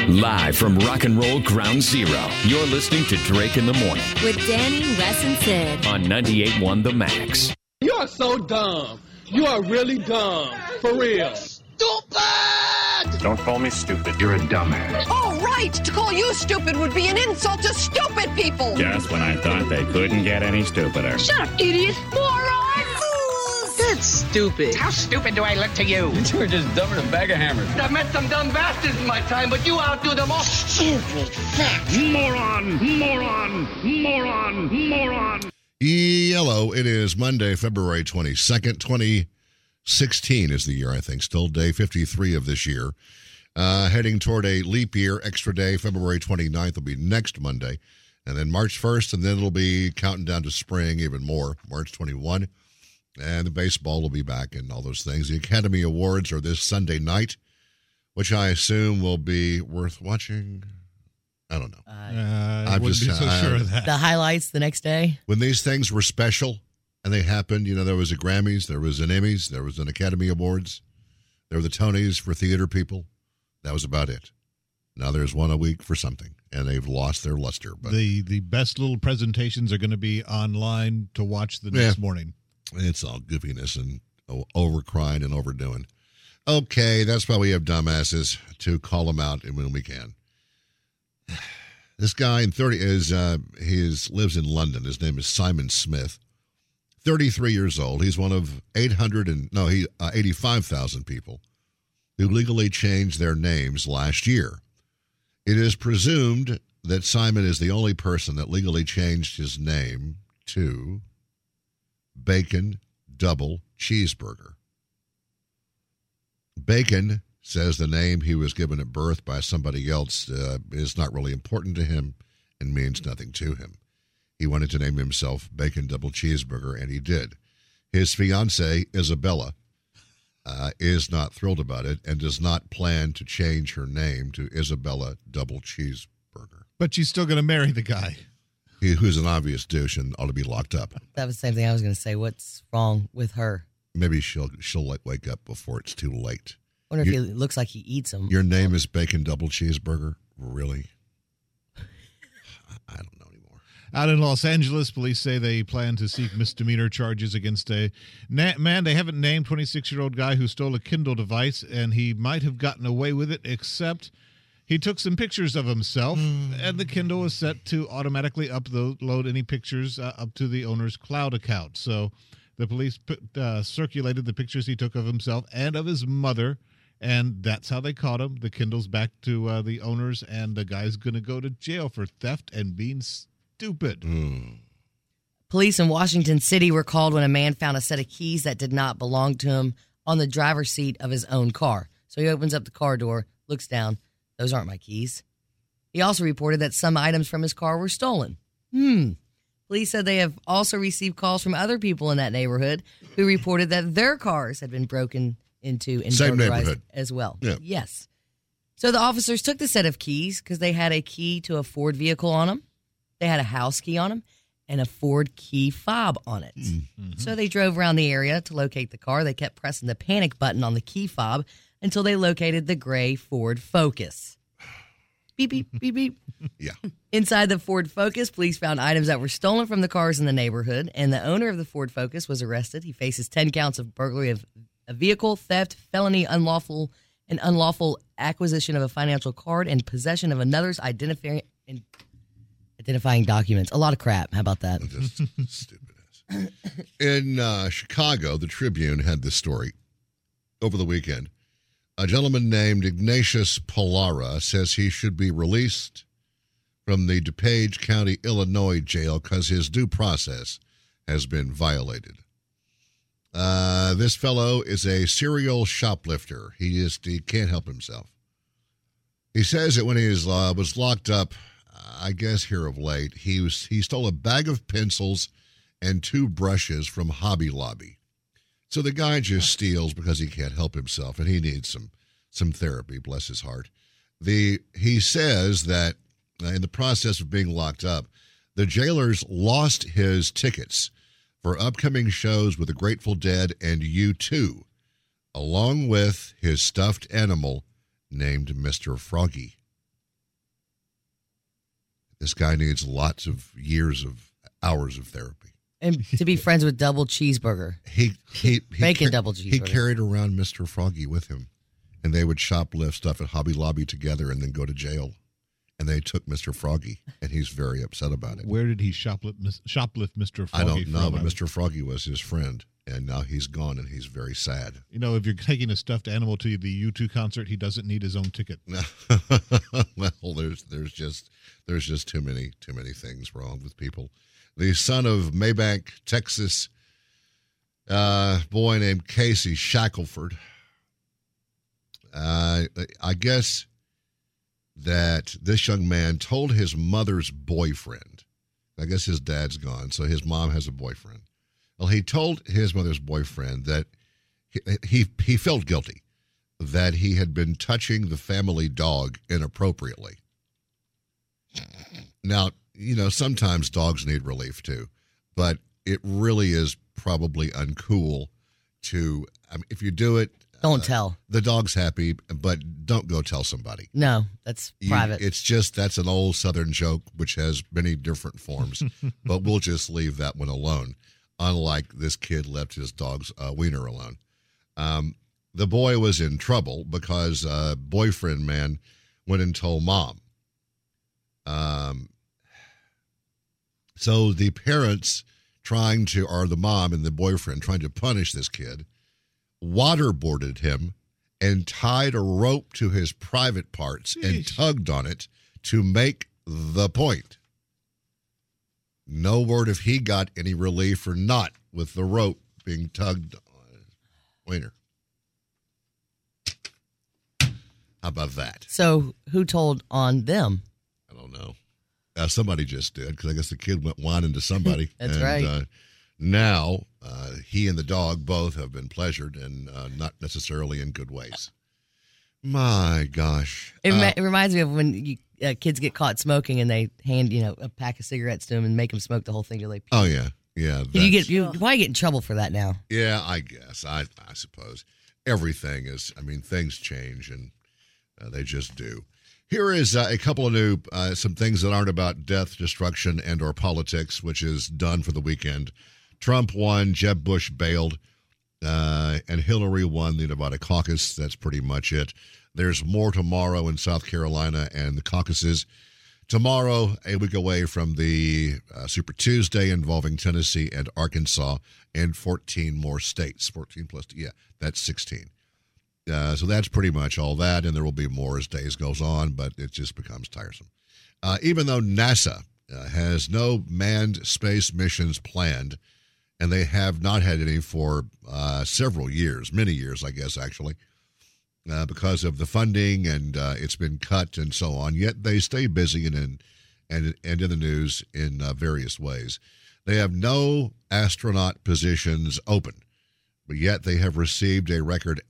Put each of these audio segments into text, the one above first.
Live from Rock and Roll Ground Zero, you're listening to Drake in the Morning with Danny, Wes, and Sid on 98.1 The Max. You are so dumb. You are really dumb. For real. Stupid! Don't call me stupid. You're a dumbass. Oh, right. To call you stupid would be an insult to stupid people. Just when I thought they couldn't get any stupider. Shut up, idiot. Moron! That's stupid. How stupid do I look to you? You two are just dumber than a bag of hammers. I've met some dumb bastards in my time, but you outdo them all. Stupid fat. Moron. Yellow. It is Monday, February 22nd, 2016 is the year, I think. Still day 53 of this year. Heading toward a leap year, extra day. February 29th will be next Monday. And then March 1st, and then it'll be counting down to spring even more, March 21. And the baseball will be back and all those things. The Academy Awards are this Sunday night, which I assume will be worth watching. I don't know. I wouldn't be so sure of that. The highlights the next day. When these things were special and they happened, you know, there was a Grammys, there was an Emmys, there was an Academy Awards, there were the Tonys for theater people. That was about it. Now there's one a week for something, and they've lost their luster. But the best little presentations are going to be online to watch the next morning. It's all goofiness and over-crying and overdoing. Okay, that's why we have dumbasses to call them out when we can. This guy in 30 lives in London. His name is Simon Smith. 33 years old. He's one of 85,000 people who legally changed their names last year. It is presumed that Simon is the only person that legally changed his name to Bacon Double Cheeseburger. Bacon says the name he was given at birth by somebody else is not really important to him and means nothing to him. He wanted to name himself Bacon Double Cheeseburger, and he did. His fiancée, Isabella, is not thrilled about it and does not plan to change her name to Isabella Double Cheeseburger. But she's still going to marry the guy. Who's an obvious douche and ought to be locked up. That was the same thing I was going to say. What's wrong with her? Maybe she'll wake up before it's too late. I wonder if he looks like he eats them. Your name is Bacon Double Cheeseburger? Really? I don't know anymore. Out in Los Angeles, police say they plan to seek misdemeanor charges against a man they haven't named, 26-year-old guy who stole a Kindle device, and he might have gotten away with it, except he took some pictures of himself, and the Kindle is set to automatically upload any pictures up to the owner's cloud account. So the police circulated the pictures he took of himself and of his mother, and that's how they caught him. The Kindle's back to the owners, and the guy's going to go to jail for theft and being stupid. Police in Washington City were called when a man found a set of keys that did not belong to him on the driver's seat of his own car. So he opens up the car door, looks down. Those aren't my keys. He also reported that some items from his car were stolen. Police said they have also received calls from other people in that neighborhood who reported that their cars had been broken into and Same burglarized neighborhood as well. Yeah. Yes. So the officers took the set of keys because they had a key to a Ford vehicle on them. They had a house key on them and a Ford key fob on it. So they drove around the area to locate the car. They kept pressing the panic button on the key fob until they located the gray Ford Focus. Beep, beep, beep, beep. Yeah. Inside the Ford Focus, police found items that were stolen from the cars in the neighborhood, and the owner of the Ford Focus was arrested. He faces 10 counts of burglary of a vehicle, theft, felony, unlawful acquisition of a financial card, and possession of another's identifying documents. A lot of crap. How about that? Just stupid ass. In Chicago, the Tribune had this story over the weekend. A gentleman named Ignatius Pollara says he should be released from the DuPage County, Illinois jail because his due process has been violated. This fellow is a serial shoplifter. He can't help himself. He says that when he was locked up, I guess here of late, he stole a bag of pencils and 2 brushes from Hobby Lobby. So the guy just steals because he can't help himself, and he needs some therapy, bless his heart. He says that in the process of being locked up, the jailers lost his tickets for upcoming shows with the Grateful Dead and U2, along with his stuffed animal named Mr. Froggy. This guy needs lots of hours of therapy. And to be friends with Double Cheeseburger. Bacon Double Cheeseburger. He carried around Mr. Froggy with him, and they would shoplift stuff at Hobby Lobby together and then go to jail. And they took Mr. Froggy, and he's very upset about it. Where did he shoplift Mr. Froggy I don't know, from? but Mr. Froggy was his friend, and now he's gone, and he's very sad. You know, if you're taking a stuffed animal to the U2 concert, he doesn't need his own ticket. Well, there's just too many things wrong with people. The son of Maybank, Texas, boy named Casey Shackelford. I guess that this young man told his mother's boyfriend. I guess his dad's gone, so his mom has a boyfriend. Well, he told his mother's boyfriend that he felt guilty that he had been touching the family dog inappropriately. Now, you know, sometimes dogs need relief too, but it really is probably uncool to, if you do it, don't tell. The dog's happy, but don't go tell somebody. No, that's private. That's an old Southern joke, which has many different forms, but we'll just leave that one alone, unlike this kid left his dog's wiener alone. The boy was in trouble because boyfriend man went and told mom. So the parents the mom and the boyfriend trying to punish this kid, waterboarded him and tied a rope to his private parts and tugged on it to make the point. No word if he got any relief or not with the rope being tugged on his wiener. How about that? So who told on them? I don't know. Somebody just did, because I guess the kid went whining to somebody. That's right. Now, he and the dog both have been pleasured, and not necessarily in good ways. My gosh. It reminds me of when kids get caught smoking and they hand, a pack of cigarettes to them and make them smoke the whole thing till they pee. Oh, yeah. Yeah. You probably get in trouble for that now. Yeah, I guess. I suppose. Everything is, things change, and they just do. Here is a couple of new, some things that aren't about death, destruction, and or politics, which is done for the weekend. Trump won, Jeb Bush bailed, and Hillary won the Nevada caucus. That's pretty much it. There's more tomorrow in South Carolina and the caucuses. Tomorrow, a week away from the Super Tuesday involving Tennessee and Arkansas, and 14 more states. 14 plus, that's 16. So that's pretty much all that, and there will be more as days goes on, but it just becomes tiresome. Even though NASA has no manned space missions planned, and they have not had any for several years, many years, I guess, actually, because of the funding, and it's been cut and so on, yet they stay busy and in the news in various ways. They have no astronaut positions open, but yet they have received a record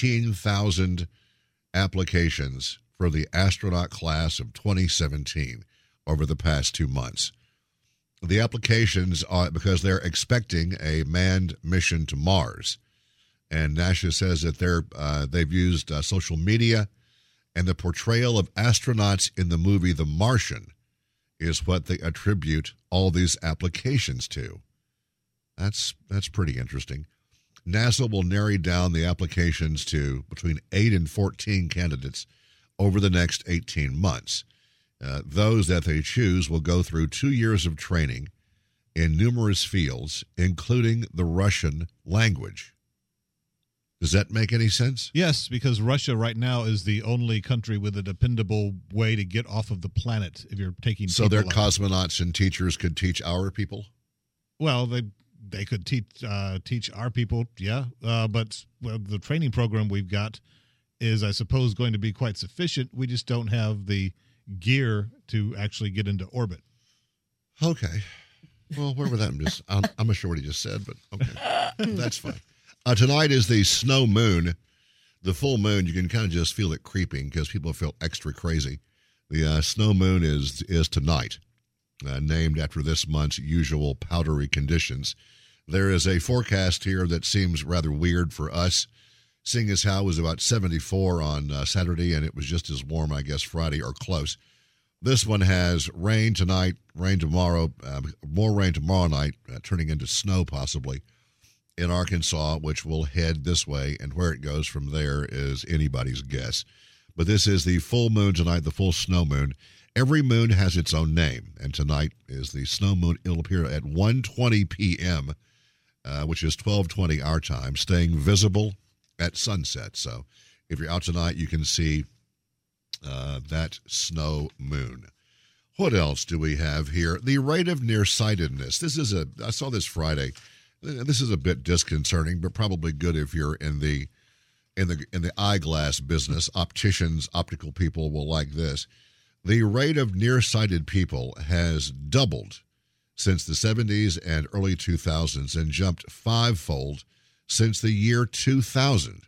18,000 applications for the astronaut class of 2017 over the past 2 months. The applications are because they're expecting a manned mission to Mars. And NASA says that they've used social media, and the portrayal of astronauts in the movie The Martian is what they attribute all these applications to. That's pretty interesting. NASA will narrow down the applications to between 8 and 14 candidates over the next 18 months. Those that they choose will go through 2 years of training in numerous fields, including the Russian language. Does that make any sense? Yes, because Russia right now is the only country with a dependable way to get off of the planet if you're taking So their cosmonauts and teachers could teach our people? Well, they could teach our people, yeah. But the training program we've got is, I suppose, going to be quite sufficient. We just don't have the gear to actually get into orbit. Okay. Well, wherever that I'm not sure what he just said, but okay. That's fine. Tonight is the snow moon. The full moon, you can kind of just feel it creeping because people feel extra crazy. The snow moon is tonight, named after this month's usual powdery conditions. There is a forecast here that seems rather weird for us, seeing as how it was about 74 on Saturday, and it was just as warm, I guess, Friday or close. This one has rain tonight, rain tomorrow, more rain tomorrow night, turning into snow possibly in Arkansas, which will head this way, and where it goes from there is anybody's guess. But this is the full moon tonight, the full snow moon. Every moon has its own name, and tonight is the snow moon. It'll appear at 1:20 p.m., which is 12:20 our time, staying visible at sunset. So if you're out tonight, you can see that snow moon. What else do we have here? The rate of nearsightedness. I saw this Friday. This is a bit disconcerting, but probably good if you're in the eyeglass business. Opticians, optical people will like this. The rate of nearsighted people has doubled since the 70s and early 2000s and jumped fivefold since the year 2000.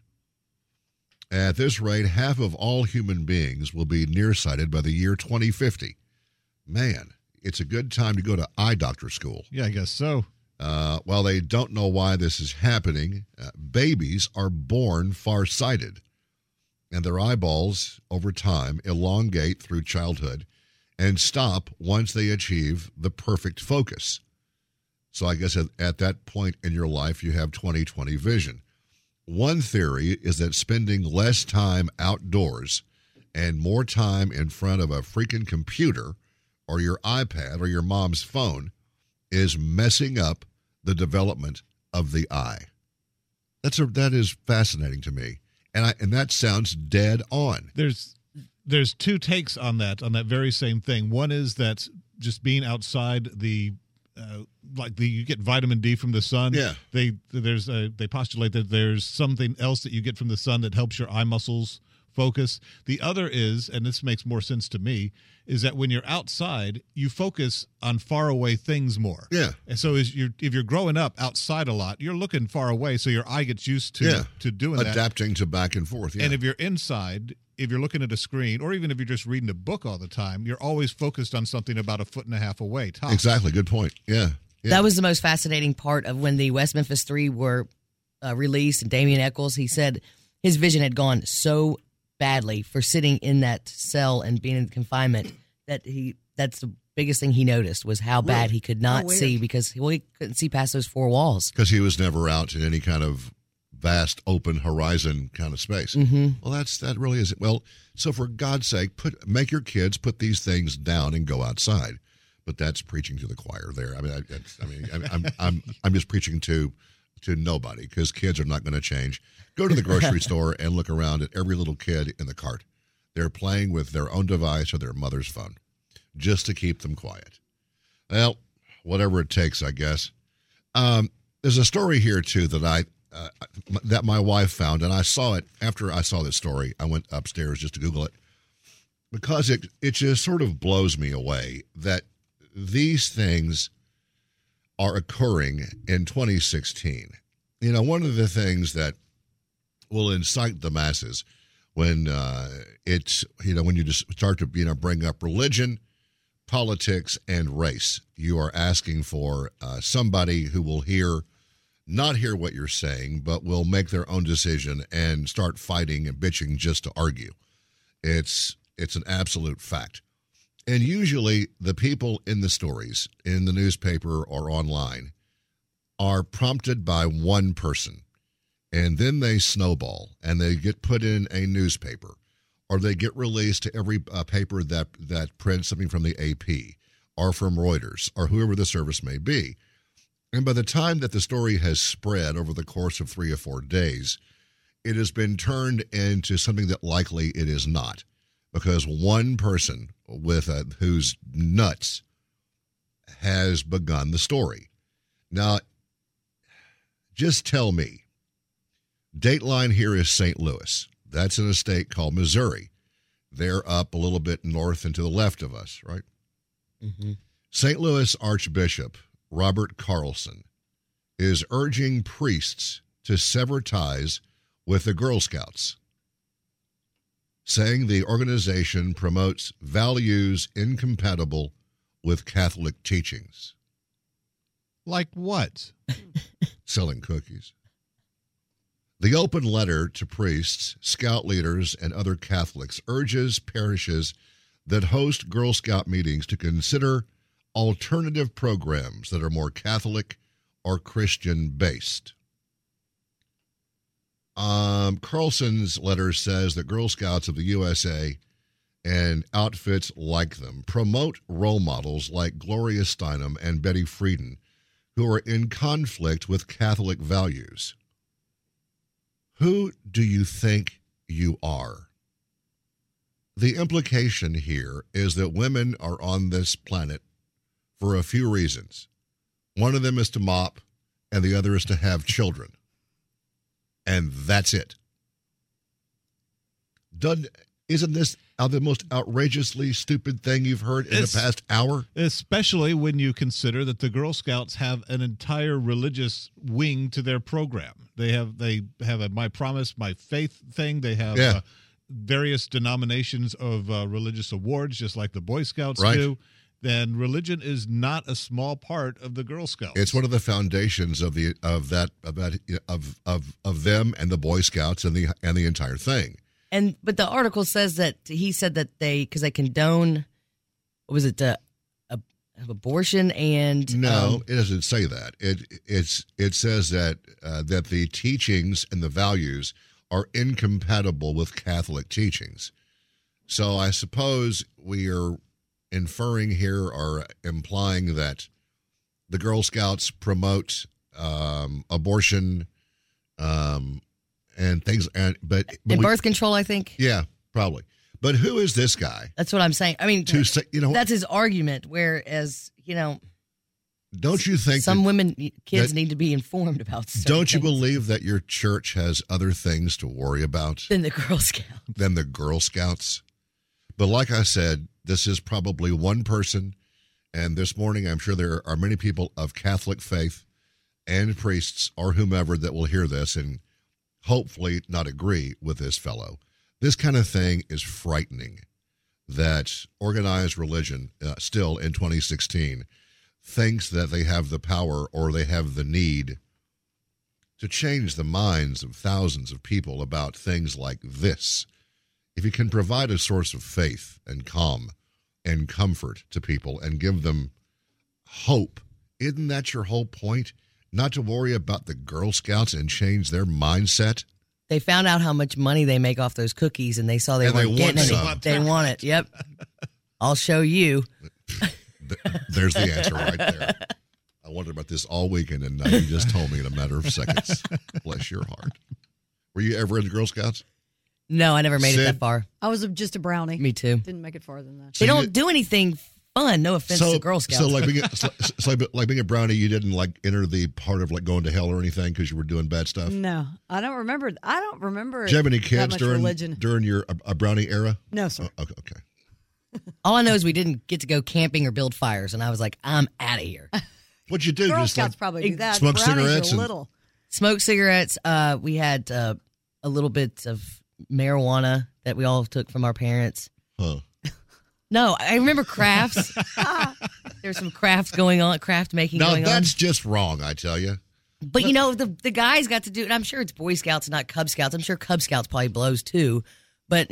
At this rate, half of all human beings will be nearsighted by the year 2050. Man, it's a good time to go to eye doctor school. Yeah, I guess so. While they don't know why this is happening, babies are born farsighted, and their eyeballs, over time, elongate through childhood and stop once they achieve the perfect focus. So I guess at that point in your life, you have 20/20 vision. One theory is that spending less time outdoors and more time in front of a freaking computer or your iPad or your mom's phone is messing up the development of the eye. That is fascinating to me, and that sounds dead on. There's two takes on that very same thing. One is that just being outside you get vitamin D from the sun. Yeah. They postulate that there's something else that you get from the sun that helps your eye muscles focus. The other is, and this makes more sense to me, is that when you're outside, you focus on far away things more. Yeah. And so if you're growing up outside a lot, you're looking far away, so your eye gets used to doing that. Adapting to back and forth. Yeah. And if you're inside, if you're looking at a screen, or even if you're just reading a book all the time, you're always focused on something about a foot and a half away. Tops. Exactly. Good point. Yeah. That was the most fascinating part of when the West Memphis Three were released, and Damien Eccles, he said his vision had gone so badly for sitting in that cell and being in confinement that's the biggest thing he noticed was how bad he could not see because he couldn't see past those four walls. Because he was never out in any kind of vast open horizon kind of space. Mm-hmm. Well, that really is it. Well, so for God's sake, make your kids put these things down and go outside. But that's preaching to the choir there. I'm just preaching to nobody because kids are not going to change. Go to the grocery store and look around at every little kid in the cart. They're playing with their own device or their mother's phone just to keep them quiet. Well, whatever it takes, I guess. There's a story here, too, that my wife found, and I saw it after I saw this story. I went upstairs just to Google it because it just sort of blows me away that these things are occurring in 2016. You know, one of the things that will incite the masses when when you just start to bring up religion, politics, and race, you are asking for somebody who will not hear what you're saying, but will make their own decision and start fighting and bitching just to argue. It's an absolute fact. And usually the people in the stories, in the newspaper or online, are prompted by one person. And then they snowball and they get put in a newspaper or they get released to every paper that prints something from the AP or from Reuters or whoever the service may be. And by the time that the story has spread over the course of 3 or 4 days, it has been turned into something that likely it is not. Because one person who's nuts has begun the story. Now, just tell me, Dateline here is St. Louis. That's in a state called Missouri. They're up a little bit north and to the left of us, right? Mm-hmm. St. Louis Archbishop Robert Carlson is urging priests to sever ties with the Girl Scouts, saying the organization promotes values incompatible with Catholic teachings. Like what? Selling cookies. The open letter to priests, scout leaders, and other Catholics urges parishes that host Girl Scout meetings to consider alternative programs that are more Catholic or Christian based. Carlson's letter says that Girl Scouts of the USA and outfits like them promote role models like Gloria Steinem and Betty Friedan, who are in conflict with Catholic values. Who do you think you are? The implication here is that women are on this planet for a few reasons. One of them is to mop, and the other is to have children. And that's it. Isn't this the most outrageously stupid thing you've heard in the past hour? Especially when you consider that the Girl Scouts have an entire religious wing to their program. They have a My Promise, My Faith thing. They have various denominations of religious awards, just like the Boy Scouts do. Then religion is not a small part of the Girl Scouts. It's one of the foundations of them and the Boy Scouts and the entire thing. But the article says that he said that because they condone, what was it, abortion and no, it doesn't say that. It says that that the teachings and the values are incompatible with Catholic teachings. So I suppose we are inferring here or implying that the Girl Scouts promote abortion and things, and birth control, I think. Yeah, probably. But who is this guy? That's what I'm saying. I mean, that's his argument. Whereas, don't you think some kids need to be informed about? Don't you believe that your church has other things to worry about than the Girl Scouts? But like I said, this is probably one person, and this morning I'm sure there are many people of Catholic faith and priests or whomever that will hear this and hopefully not agree with this fellow. This kind of thing is frightening, that organized religion still in 2016 thinks that they have the power or they have the need to change the minds of thousands of people about things like this. If you can provide a source of faith and calm and comfort to people and give them hope, isn't that your whole point? Not to worry about the Girl Scouts and change their mindset? They found out how much money they make off those cookies, and they saw they weren't getting any. They want it. Yep. I'll show you. There's the answer right there. I wondered about this all weekend, and now you just told me in a matter of seconds. Bless your heart. Were you ever in the Girl Scouts? No, I never made it that far. I was just a brownie. Me too. Didn't make it farther than that. They don't do anything fun. No offense to Girl Scouts. So like being a brownie, you didn't enter the part of going to hell or anything because you were doing bad stuff? No, I don't remember. Did you have any kids during your a brownie era? No, sir. Oh, okay. All I know is we didn't get to go camping or build fires, and I was like, I'm out of here. What'd you do? Girl Scouts probably do that. Smoke Brownies cigarettes? Smoke cigarettes. We had a little bit of marijuana that we all took from our parents. Huh. No, I remember crafts. There's some crafts going on, craft making going on. No, that's just wrong, I tell you. But, the guys got to do it. I'm sure it's Boy Scouts, not Cub Scouts. I'm sure Cub Scouts probably blows too. But,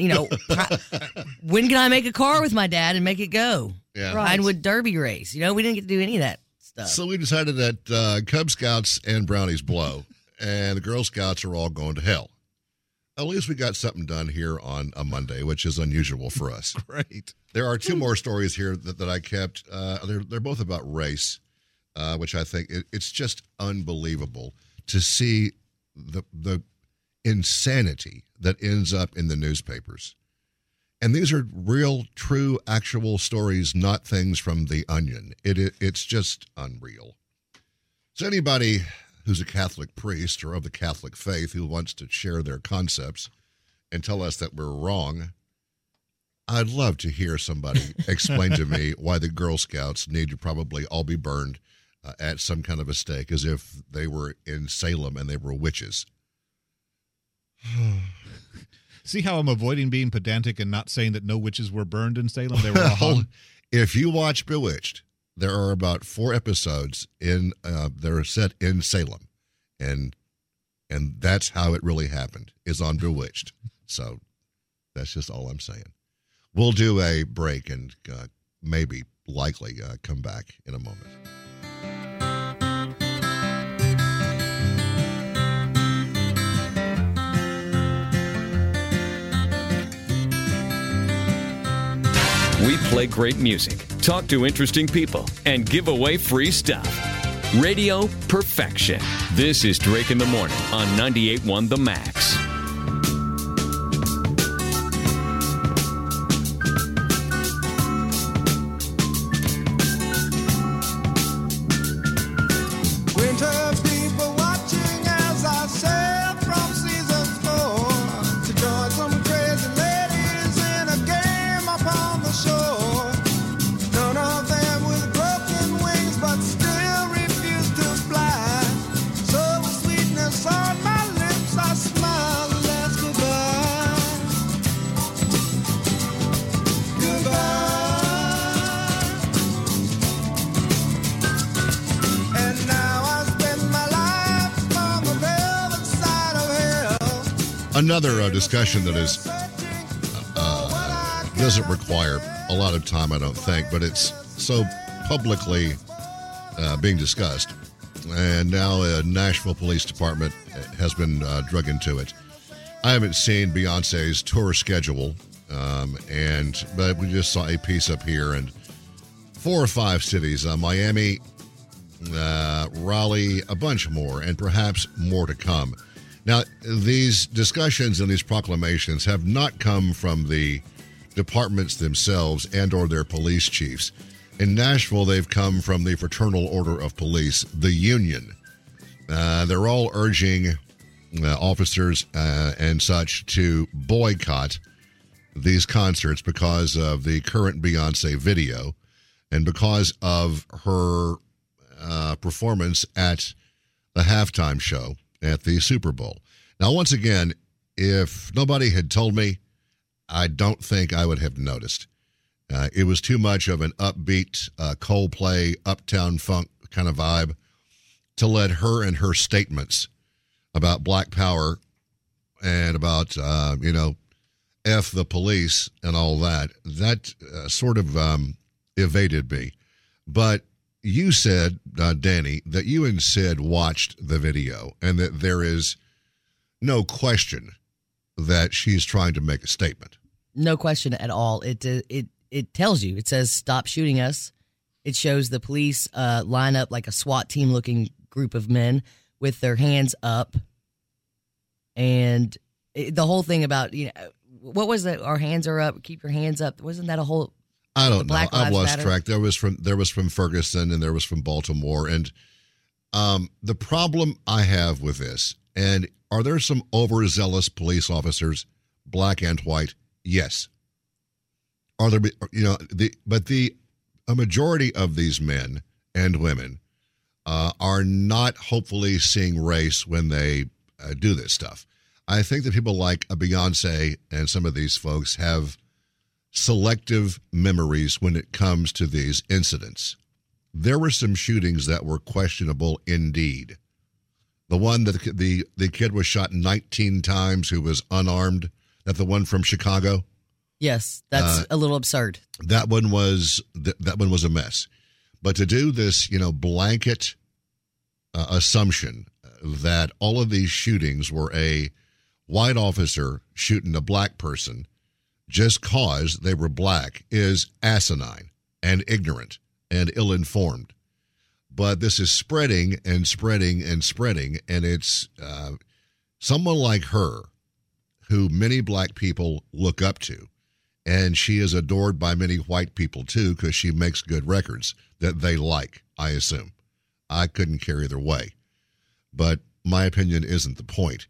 when can I make a car with my dad and make it go? Yeah. Pinewood Derby race. We didn't get to do any of that stuff. So we decided that Cub Scouts and brownies blow, and the Girl Scouts are all going to hell. At least we got something done here on a Monday, which is unusual for us. Great. There are two more stories here that I kept. They're both about race, which I think it's just unbelievable to see the insanity that ends up in the newspapers. And these are real, true, actual stories, not things from The Onion. It's just unreal. So anybody who's a Catholic priest or of the Catholic faith who wants to share their concepts and tell us that we're wrong, I'd love to hear somebody explain to me why the Girl Scouts need to probably all be burned at some kind of a stake as if they were in Salem and they were witches. See how I'm avoiding being pedantic and not saying that no witches were burned in Salem? They were all hung. If you watch Bewitched, there are about 4 episodes that are set in Salem, and that's how it really happened, is on Bewitched. So that's just all I'm saying. We'll do a break and maybe, likely, come back in a moment. We play great music, talk to interesting people, and give away free stuff. Radio Perfection. This is Drake in the Morning on 98.1 The Max. Another discussion that is doesn't require a lot of time, I don't think, but it's so publicly being discussed. And now Nashville Police Department has been drug into it. I haven't seen Beyonce's tour schedule, but we just saw a piece up here, and 4 or 5 cities, Miami, Raleigh, a bunch more, and perhaps more to come. Now, these discussions and these proclamations have not come from the departments themselves and or their police chiefs. In Nashville, they've come from the Fraternal Order of Police, the union. They're all urging officers and such to boycott these concerts because of the current Beyonce video and because of her performance at the halftime show at the Super Bowl. Now, once again, if nobody had told me, I don't think I would have noticed. It was too much of an upbeat Coldplay, Uptown Funk kind of vibe to let her and her statements about Black Power and about, F the police and all that, sort of evaded me. But you said, Danny, that you and Sid watched the video and that there is no question that she's trying to make a statement. No question at all. It tells you. It says, stop shooting us. It shows the police line up like a SWAT team-looking group of men with their hands up. And the whole thing about, what was that? Our hands are up. Keep your hands up. Wasn't that a whole... I don't know. I've lost track. There was from Ferguson and there was from Baltimore. And the problem I have with this, and are there some overzealous police officers, black and white? Yes. Are there, a majority of these men and women are not hopefully seeing race when they do this stuff. I think that people like Beyonce and some of these folks have selective memories when it comes to these incidents. There were some shootings that were questionable indeed. The one that the kid was shot 19 times who was unarmed, that the one from Chicago? Yes, that's a little absurd. That one was a mess. But to do this, blanket assumption that all of these shootings were a white officer shooting a black person just cause they were black is asinine and ignorant and ill-informed. But this is spreading and spreading and spreading, and it's someone like her who many black people look up to, and she is adored by many white people too because she makes good records that they like, I assume. I couldn't care either way. But my opinion isn't the point.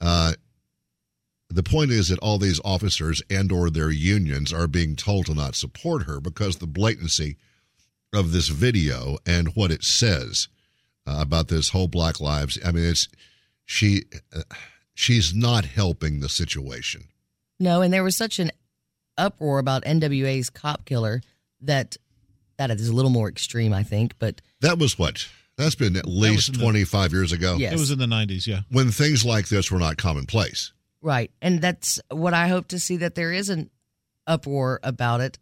The point is that all these officers and or their unions are being told to not support her because the blatancy of this video and what it says about this whole Black Lives. I mean, she's not helping the situation. No, and there was such an uproar about NWA's cop killer that is a little more extreme, I think. But that was what? That's been at least 25 years ago. Yes. It was in the 90s, yeah. When things like this were not commonplace. Right. And that's what I hope to see, that there isn't uproar about it.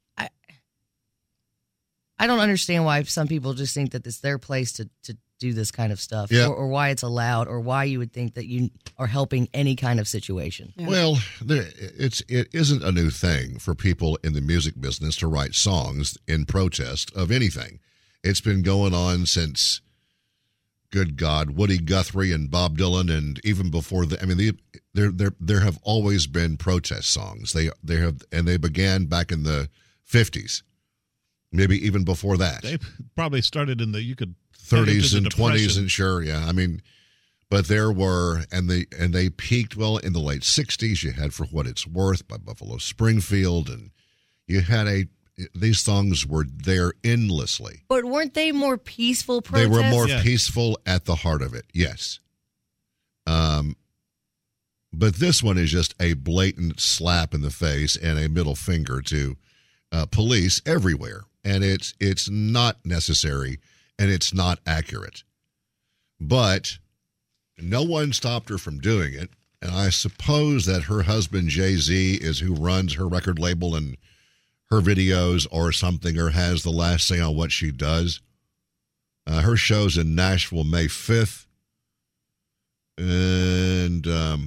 I don't understand why some people just think that it's their place to do this kind of stuff, or why it's allowed, or why you would think that you are helping any kind of situation. Yeah. Well, it isn't a new thing for people in the music business to write songs in protest of anything. It's been going on since, good God, Woody Guthrie and Bob Dylan, and even before there have always been protest songs. They began back in the 50s. Maybe even before that. They probably started in the 30s and 20s, and sure, yeah. I mean, but there were, and they peaked in the late 60s. You had For What It's Worth by Buffalo Springfield, and you had these songs were there endlessly. But weren't they more peaceful protests? They were more peaceful at the heart of it, yes. But this one is just a blatant slap in the face and a middle finger to police everywhere. And it's not necessary, and it's not accurate. But no one stopped her from doing it, and I suppose that her husband, Jay-Z, is who runs her record label and her videos or something, or has the last say on what she does. Her show's in Nashville May 5th, and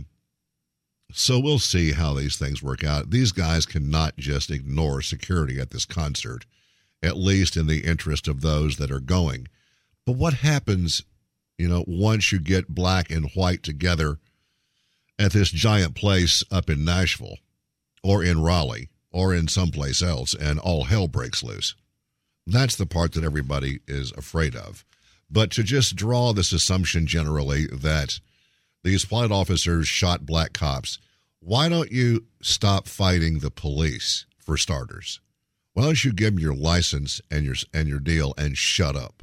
so we'll see how these things work out. These guys cannot just ignore security at this concert, at least in the interest of those that are going. But what happens, once you get black and white together at this giant place up in Nashville or in Raleigh or in someplace else and all hell breaks loose? That's the part that everybody is afraid of. But to just draw this assumption generally that these white officers shot black cops, why don't you stop fighting the police, for starters? Why don't you give them your license and your deal and shut up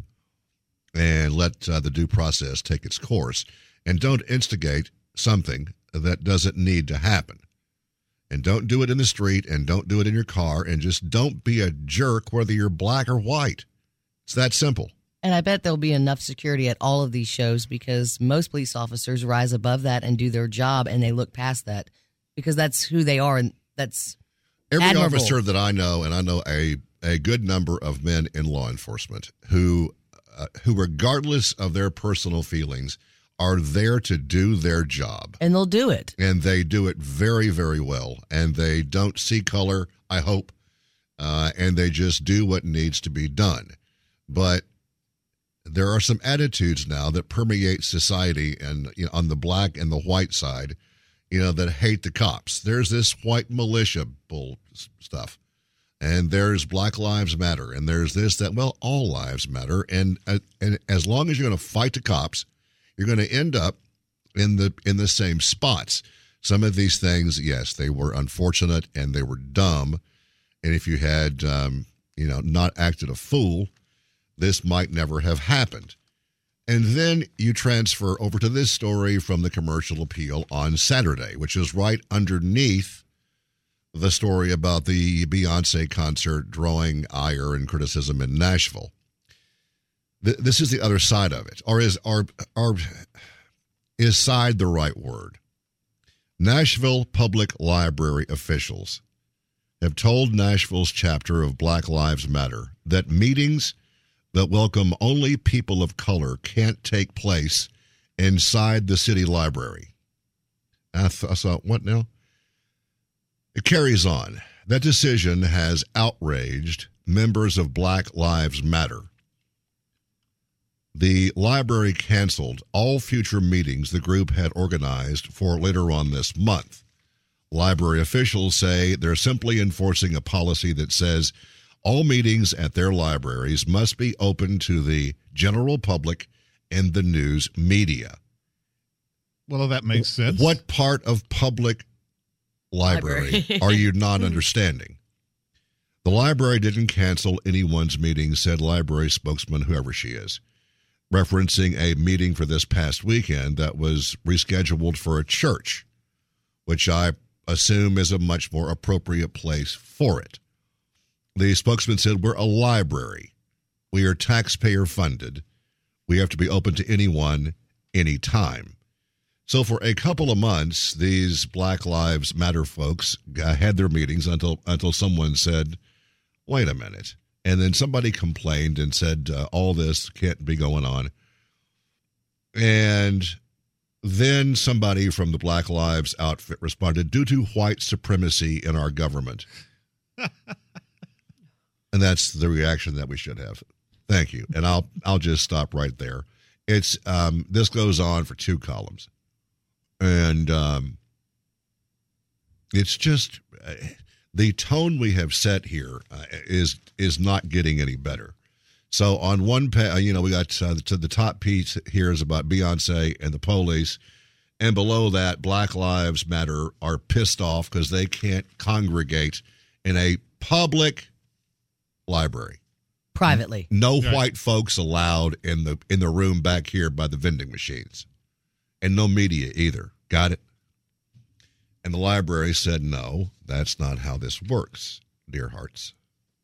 and let the due process take its course, and don't instigate something that doesn't need to happen. And don't do it in the street, and don't do it in your car, and just don't be a jerk whether you're black or white. It's that simple. And I bet there'll be enough security at all of these shows, because most police officers rise above that and do their job, and they look past that because that's who they are, and that's every admirable. Officer that I know, and I know a good number of men in law enforcement who regardless of their personal feelings, are there to do their job. And they'll do it. And they do it very, very well. And they don't see color, I hope. And they just do what needs to be done. But there are some attitudes now that permeate society, and on the black and the white side, that hate the cops. There's this white militia bull stuff. And there's Black Lives Matter. And there's this, that, well, all lives matter. And as long as you're going to fight the cops, you're going to end up in the same spots. Some of these things, yes, they were unfortunate and they were dumb. And if you had, not acted a fool, this might never have happened. And then you transfer over to this story from the Commercial Appeal on Saturday, which is right underneath the story about the Beyonce concert drawing ire and criticism in Nashville. This is the other side of it. Or is side the right word? Nashville Public Library officials have told Nashville's chapter of Black Lives Matter that meetings that welcome only people of color can't take place inside the city library. I thought, what now? It carries on. That decision has outraged members of Black Lives Matter. The library canceled all future meetings the group had organized for later on this month. Library officials say they're simply enforcing a policy that says all meetings at their libraries must be open to the general public and the news media. Well, that makes sense. What part of public library are you not understanding? The library didn't cancel anyone's meeting, said library spokesman, whoever she is, referencing a meeting for this past weekend that was rescheduled for a church, which I assume is a much more appropriate place for it. The spokesman said, we're a library. We are taxpayer funded. We have to be open to anyone, anytime. So for a couple of months, these Black Lives Matter folks had their meetings until someone said, wait a minute. And then somebody complained and said, all this can't be going on. And then somebody from the Black Lives outfit responded, due to white supremacy in our government. And that's the reaction that we should have. Thank you. And I'll just stop right there. It's this goes on for 2 columns. And it's just the tone we have set here is not getting any better. So on one page, we got to the top piece here is about Beyonce and the police. And below that, Black Lives Matter are pissed off because they can't congregate in a public library. Privately. No white folks allowed in the room back here by the vending machines. And no media either. Got it? And the library said, no, that's not how this works, dear hearts.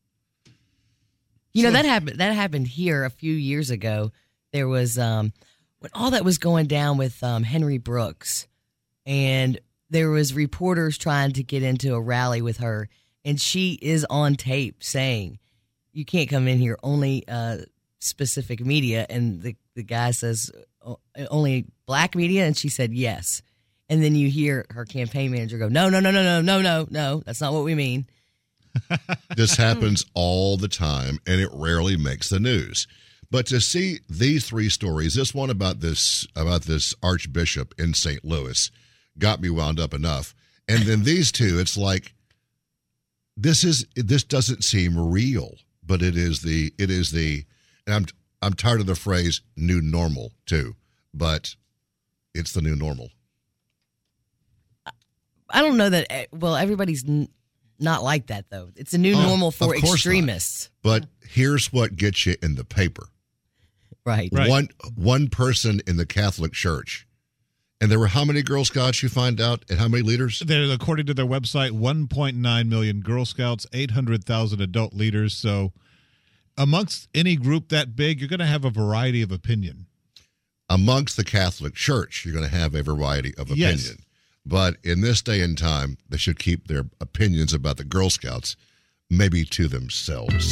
That happened here a few years ago. There was when all that was going down with Henry Brooks, and there was reporters trying to get into a rally with her, and she is on tape saying, you can't come in here, only specific media. And the guy says, only black media? And she said, yes. And then you hear her campaign manager go, no, that's not what we mean. This happens all the time, and it rarely makes the news. But to see these 3 stories, this one about this archbishop in St. Louis got me wound up enough. And then these 2, it's like, this doesn't seem real, but it is the, and I'm tired of the phrase new normal too, but it's the new normal. I don't know that, everybody's not like that, though. It's a new normal for extremists. Not. But here's what gets you in the paper. Right. One person in the Catholic Church. And there were how many Girl Scouts, you find out, and how many leaders? There, according to their website, 1.9 million Girl Scouts, 800,000 adult leaders. So amongst any group that big, you're going to have a variety of opinion. Amongst the Catholic Church, you're going to have a variety of opinion. Yes. But in this day and time, they should keep their opinions about the Girl Scouts maybe to themselves.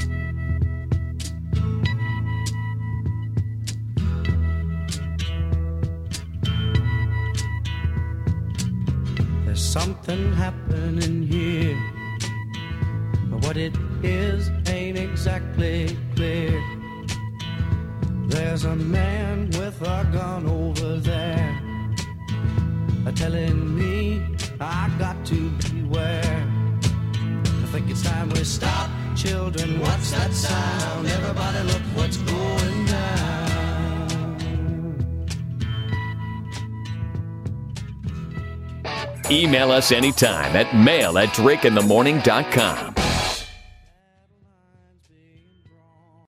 There's something happening here. What it is ain't exactly clear. There's a man with a gun over there, telling me I got to beware. I think it's time we stop. Children, what's that sound? Everybody look what's going down. Email us anytime at mail@drakeinthemorning.com.